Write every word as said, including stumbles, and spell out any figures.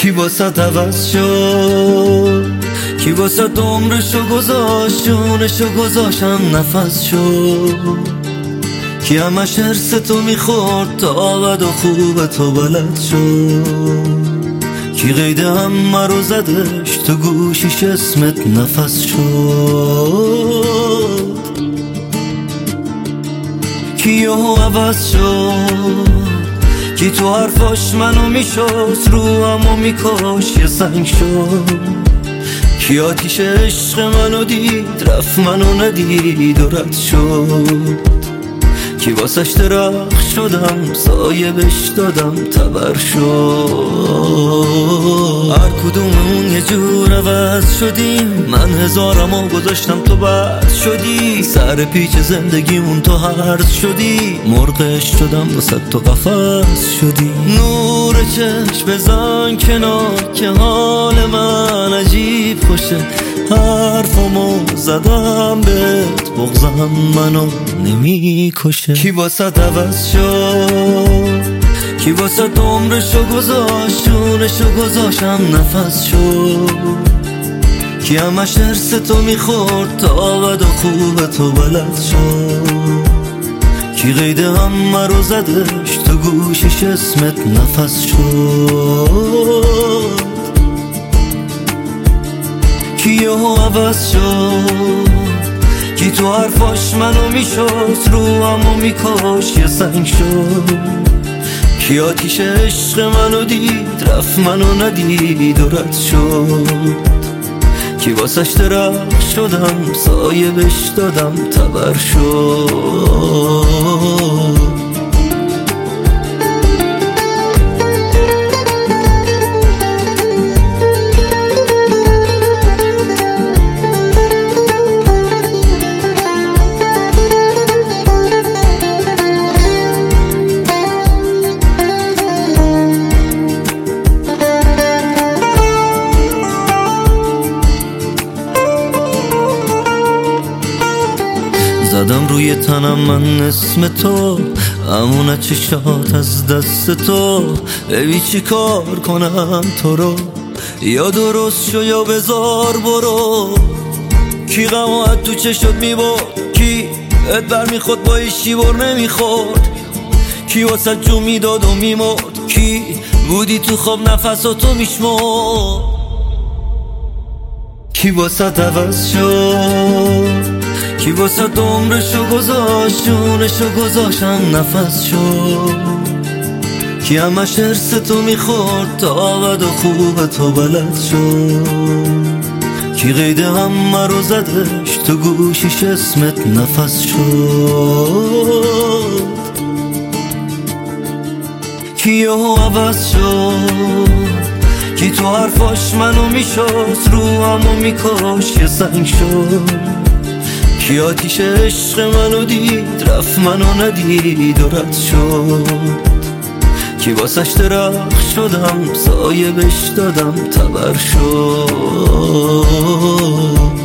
کی واسه عوض شد، کی واسه عمرشو گذاشت، جونشو گذاشتم نفس شد. کی همش حرس تو میخورد تا بد و خوب تو بلد شد. کی قید همه رو زدش تو گوشیش اسمت نفس شد. کی یهو عوض شد، کی تو حرفاش منو میشست، رو همو میکاش یه سنگ شد. کی آتیش عشق منو دید رفت منو ندید و رد شد. کی واسش درخت شدم سایه بش دادم تبر شد. هر کدوممون یه جور عوض شدیم، من هزارمو گذاشتم تو بس شدی. سر پیچ زندگیمون تو هرز شدی، مرغش شدم واسه تو قفس شدی. نور چشم بزن کنار که حال من عجیب خوشه. حرفمو زدم بهت بغضم منو نمی کشه. کی واسه عوض شد، کی واسه عمرشو گذاشت، جونشو گذاشتم نفس شد. کی همش حرس تو میخورد تا بد و خوب تو بلد شد. کی قید همه رو زدش تو گوشش اسمت نفس شد. کی یهو عوض شد، کی تو حرفاش منو میشست، رو همو میکاش یه سنگ شد. کی آتیش عشق منو دید رفت منو ندید و رد شد. کی واسش درخت شدم سایه بش دادم تبر شد. زدم روی تنم من اسم تو، امونه چشات از دست تو. ببی چی کار کنم تو رو، یا درست شو یا بذار برو. کی غمات تو چشات میبرد، کی ات بر میخورد با ایشی بر نمیخورد. کی واسه جو میداد و میمرد، کی بودی تو خواب نفساتو میشمرد. کی واسه عوض شد، کی واسه عمرشو گذاشت، جونشو گذاشتم نفس شد. کی همش حرس تو میخورد تا بد و خوب تو بلد شد. کی قید همه رو زدش تو گوشیش اسمت نفس شد. کی یهو عوض شد، کی تو حرفاش منو میشست، رو همو میکاش یه سنگ شد. کی آتیش عشق منو دید رفت منو ندید و رد شد. کی واسش درخت شدم سایه بش دادم تبر شد.